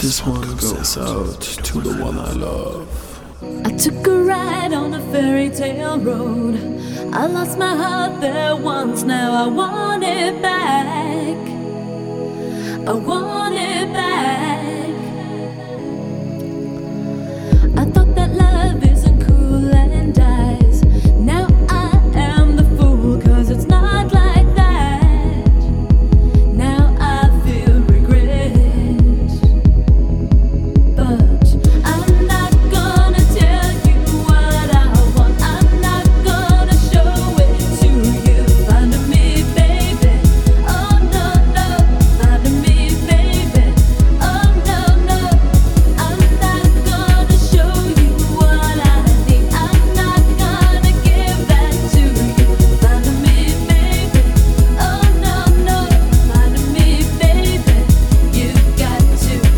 This one goes out to the one I love. I took a ride on a fairy tale road. I lost my heart there once, now I want it back. I want it back.